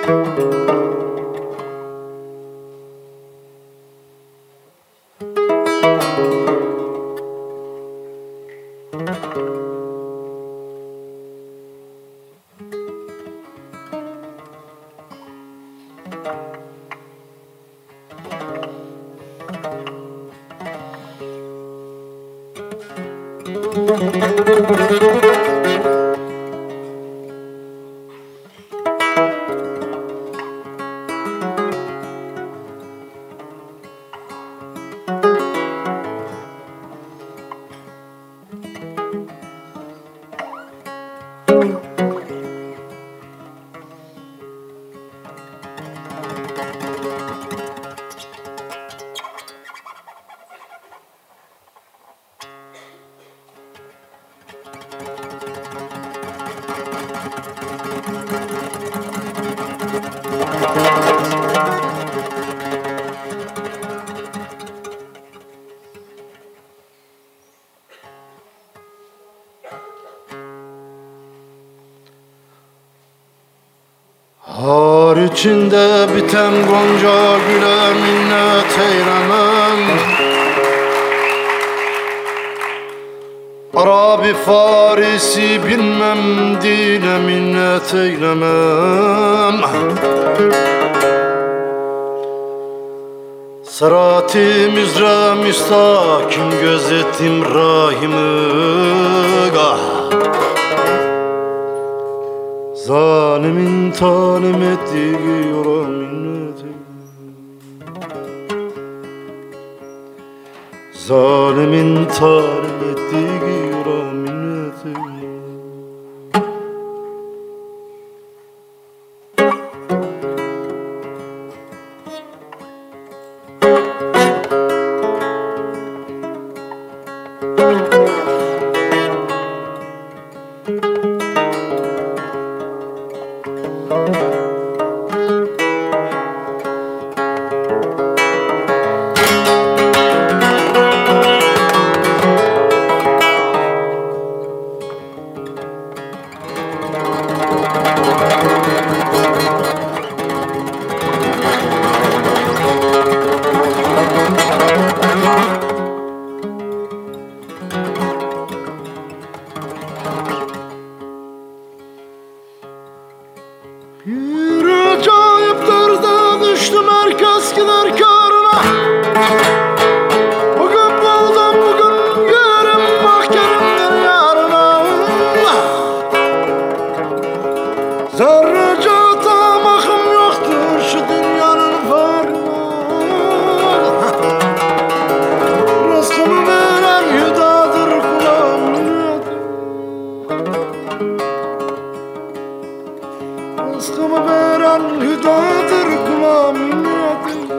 Har içinde biten gonca güle minnet eylemem. Arabi Farisi bilmem, dine minnet eylemem. Sırat-ı müzre müstakim gözettim rahimi. Zalimin talim ettiği yola minnet eylemem. Zalimin talim ettiği yola minnet eylemem. Bir acayip tarzda düştüm herkes gider karına. Bugün buldum bugün görüm mahkerimdir yarına. Zerrece tamakım yoktur şu dünyanın farkına. Rızkımı veren hüdadır kulağım. Rızkımı veren hüdadır kulağım minnetim.